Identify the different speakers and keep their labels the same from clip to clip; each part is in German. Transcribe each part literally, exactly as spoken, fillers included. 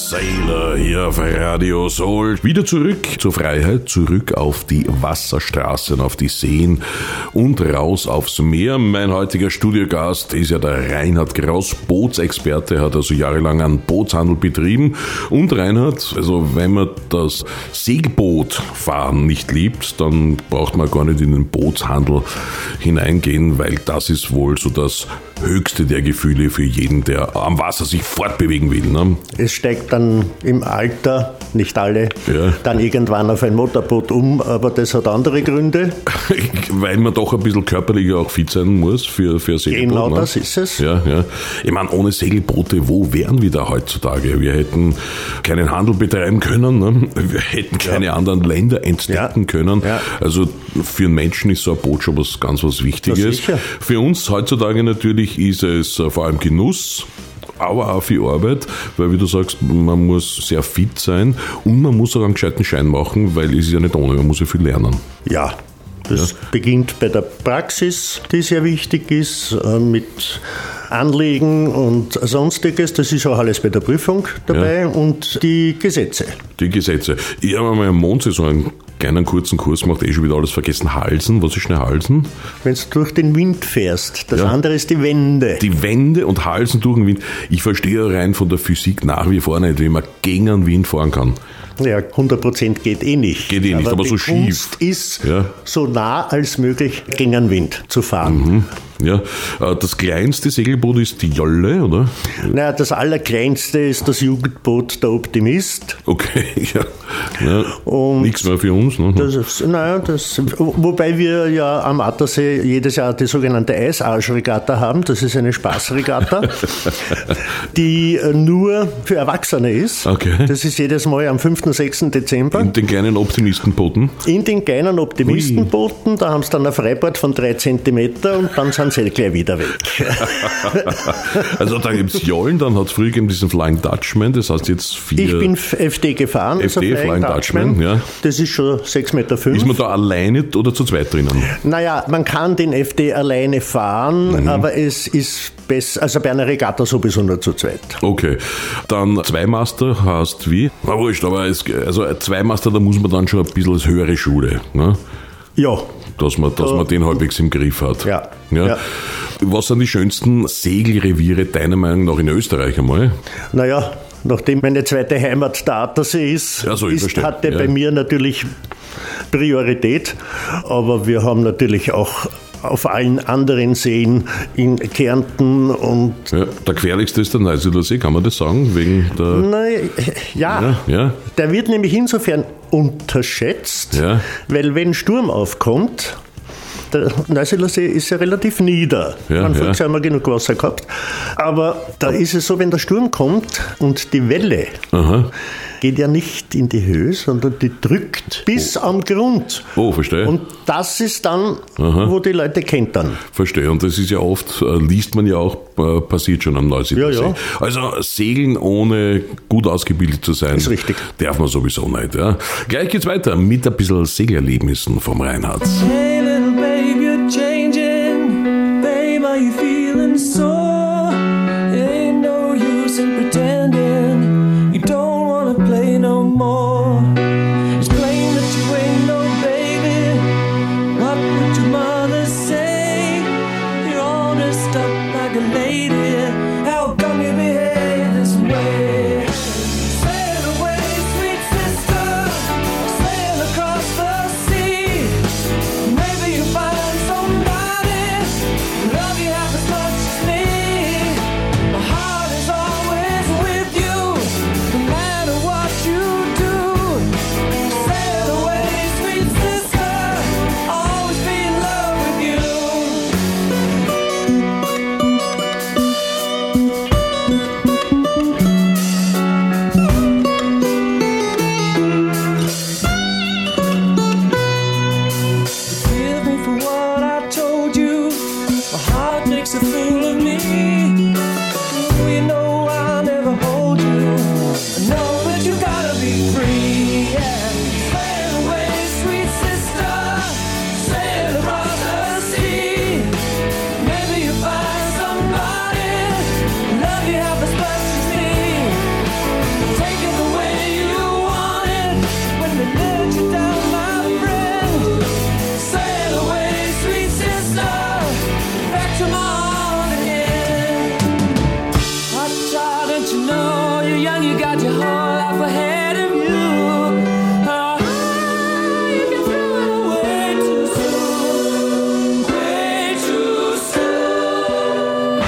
Speaker 1: Sailor hier auf Radio Soul. Wieder zurück zur Freiheit, zurück auf die Wasserstraßen, auf die Seen und raus aufs Meer. Mein heutiger Studiogast ist ja der Reinhard Kraus, Bootsexperte, hat also jahrelang einen Bootshandel betrieben. Und Reinhard, also wenn man das Segelbootfahren nicht liebt, dann braucht man gar nicht in den Bootshandel hineingehen, weil das ist wohl so das höchste der Gefühle für jeden, der am Wasser sich fortbewegen will. Ne?
Speaker 2: Es steigt dann im Alter, nicht alle,
Speaker 1: ja.
Speaker 2: dann irgendwann auf ein Motorboot um, aber das hat andere Gründe.
Speaker 1: Weil man doch ein bisschen körperlich auch fit sein muss für, für Segelboot.
Speaker 2: Genau,
Speaker 1: ne?
Speaker 2: das ist es.
Speaker 1: Ja, ja. Ich meine, ohne Segelboote, wo wären wir da heutzutage? Wir hätten keinen Handel betreiben können, ne? Wir hätten keine ja. anderen Länder entdecken ja. können. Ja. Also für einen Menschen ist so ein Boot schon was ganz was Wichtiges. Für uns heutzutage natürlich ist es vor allem Genuss, aber auch viel Arbeit, weil wie du sagst, man muss sehr fit sein und man muss auch einen gescheiten Schein machen, weil es ist ja nicht ohne, man muss ja viel lernen.
Speaker 2: Ja, das ja. beginnt bei der Praxis, die sehr wichtig ist, mit Anlegen und Sonstiges, das ist auch alles bei der Prüfung dabei ja. und die Gesetze. Die
Speaker 1: Gesetze. Ich habe einmal im Mondsaison einen kleinen kurzen Kurs gemacht, eh schon wieder alles vergessen. Halsen, was ist schnell Halsen?
Speaker 2: Wenn du durch den Wind fährst, das
Speaker 1: ja.
Speaker 2: andere ist die Wende.
Speaker 1: Die Wende und Halsen durch den Wind. Ich verstehe rein von der Physik nach wie vor nicht, wie man gegen den Wind fahren kann.
Speaker 2: Ja, hundert Prozent geht eh nicht.
Speaker 1: Geht eh nicht, aber, aber so schief.
Speaker 2: Die Kunst ist,
Speaker 1: ja.
Speaker 2: so nah als möglich gegen den Wind zu fahren.
Speaker 1: Mhm. Ja, das kleinste Segelboot ist die Jolle, oder?
Speaker 2: Naja, das allerkleinste ist das Jugendboot der Optimist.
Speaker 1: Okay, ja. ja nichts mehr für uns. Ne?
Speaker 2: Das ist, naja, das, wobei wir ja am Attersee jedes Jahr die sogenannte Eisarschregatta haben. Das ist eine Spaßregatta, die nur für Erwachsene ist. Okay. Das ist jedes Mal am fünften und sechsten Dezember.
Speaker 1: In den kleinen Optimistenbooten?
Speaker 2: In den kleinen Optimistenbooten. Da haben sie dann ein Freibad von drei Zentimeter und dann sind sie gleich wieder weg.
Speaker 1: Also da gibt es Jollen, dann hat es früher gegeben diesen Flying Dutchman, das heißt jetzt vier...
Speaker 2: Ich bin F D gefahren.
Speaker 1: F D, also Flying, Flying Dutchman, Dutchman, ja.
Speaker 2: Das ist schon sechs Meter fünf.
Speaker 1: Ist man da alleine oder zu zweit drinnen?
Speaker 2: Naja, man kann den F D alleine fahren, mhm. aber es ist besser, also bei einer Regatta sowieso nur zu zweit.
Speaker 1: Okay, dann Zweimaster heißt wie? Na wurscht, aber es, also Zweimaster, da muss man dann schon ein bisschen als höhere Schule, ne?
Speaker 2: Ja.
Speaker 1: Dass man, dass man den halbwegs im Griff hat.
Speaker 2: Ja.
Speaker 1: Ja. ja. Was sind die schönsten Segelreviere deiner Meinung nach in Österreich einmal? Naja,
Speaker 2: nachdem meine zweite Heimat der Attersee ist,
Speaker 1: ja, so,
Speaker 2: ist hat der ja. bei mir natürlich Priorität. Aber wir haben natürlich auch auf allen anderen Seen in Kärnten und...
Speaker 1: Ja, der gefährlichste ist der Neusiedler See, kann man das sagen? Wegen der
Speaker 2: Na, ja,
Speaker 1: ja, ja,
Speaker 2: der wird nämlich insofern unterschätzt, ja. weil wenn Sturm aufkommt, der Neusiedler See ist ja relativ nieder. Ja, Man ja. haben wir genug Wasser gehabt. Aber da ist es so, wenn der Sturm kommt und die Welle Aha. geht ja nicht in die Höhe, sondern die drückt bis oh. am Grund.
Speaker 1: Oh, verstehe.
Speaker 2: Und das ist dann, Aha. wo die Leute kentern.
Speaker 1: Verstehe. Und das ist ja oft, äh, liest man ja auch, äh, passiert schon am Neusiedler See. Ja, ja. Also Segeln ohne gut ausgebildet zu sein,
Speaker 2: ist richtig.
Speaker 1: Darf man sowieso nicht. Ja. Gleich geht's weiter mit ein bisschen Segelerlebnissen vom Reinhard.
Speaker 3: Hey little babe, you're changing. Babe, are you feeling sore? It ain't no use in pretending you don't wanna play no more. It's plain that you ain't no baby. What would your mother say? You're all dressed up like a lady. How come you behave this way? Sail away, sweet sister. Sail across the sea. Maybe young, you got your whole life ahead of you. Oh, you can throw it away too soon, way too soon.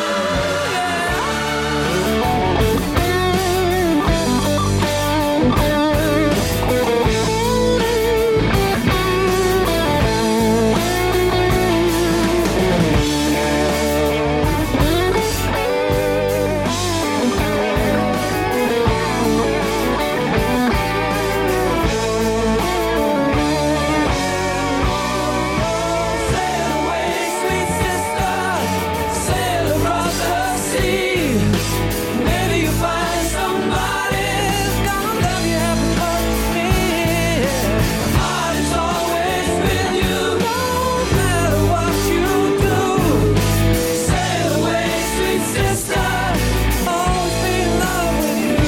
Speaker 3: Sail away, sweet sister, sail across the sea. Maybe you'll find somebody who's gonna love you half as much as me. My heart is always with you, no matter what you do. Sail away, sweet sister, always be in love with you.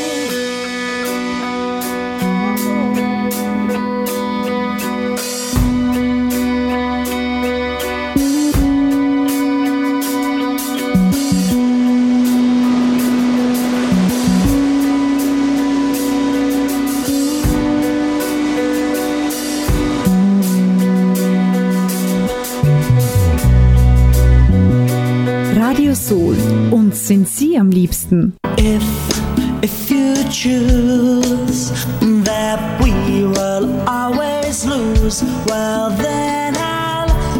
Speaker 4: Radio Soul. Uns sind Sie am liebsten.
Speaker 5: If, if you choose that we will always lose, well then I'll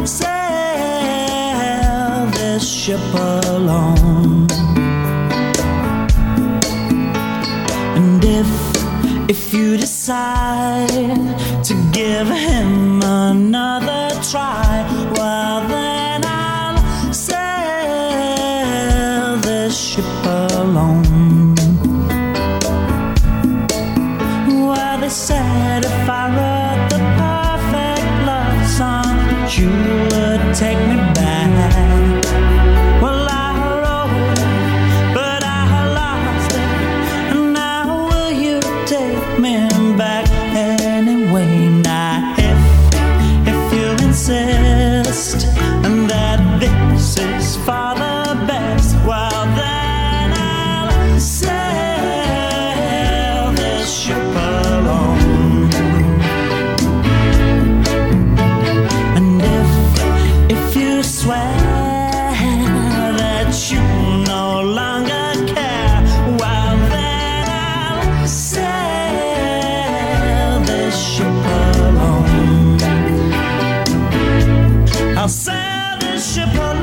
Speaker 5: sail this ship alone. And if, if you decide to give him another try, well then I'll sail this ship alone. Well, they said if I wrote the perfect love song, you would take me back. Well, I wrote it, but I lost it. And now will you take me back anyway? Now, if, if you insist that this is for the best, well then I'll sail this ship alone. And if, if you swear that you no longer care, well then I'll sail this ship alone. I'll sail this ship alone.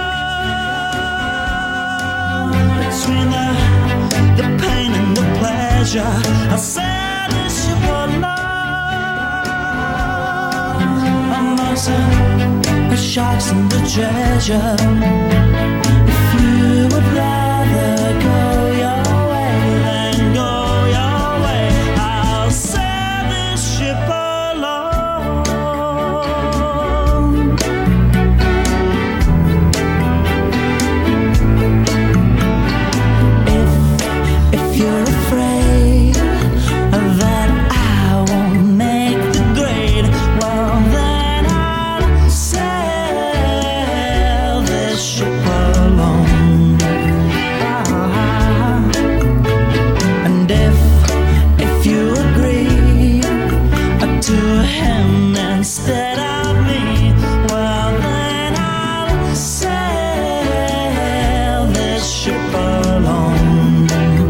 Speaker 5: Between the, the pain and the pleasure, I'll sail this ship alone. Amongst the, the sharks and the treasure. If you would rather go your way, then go your way. I'll sail this ship alone. If, if you're afraid that I won't make the grade, well then I'll sail this ship alone. Ah. And if, if you agree to him instead of me, well then I'll sail this ship alone.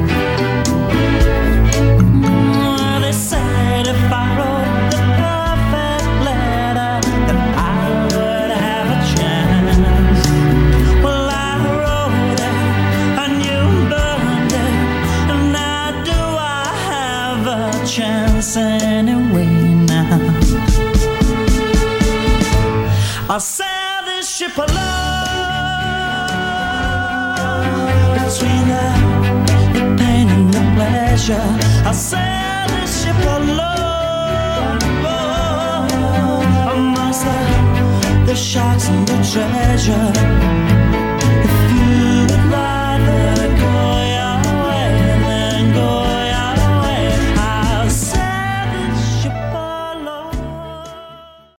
Speaker 5: Mm, They said if I wrote the perfect letter, then I would have a chance. Well, I wrote it and you burned it, and now do I have a chance anyway now? I'll sail this ship alone. Between the, the pain and the pleasure, I'll sail this ship alone. Oh, amongst the, the sharks and the treasure.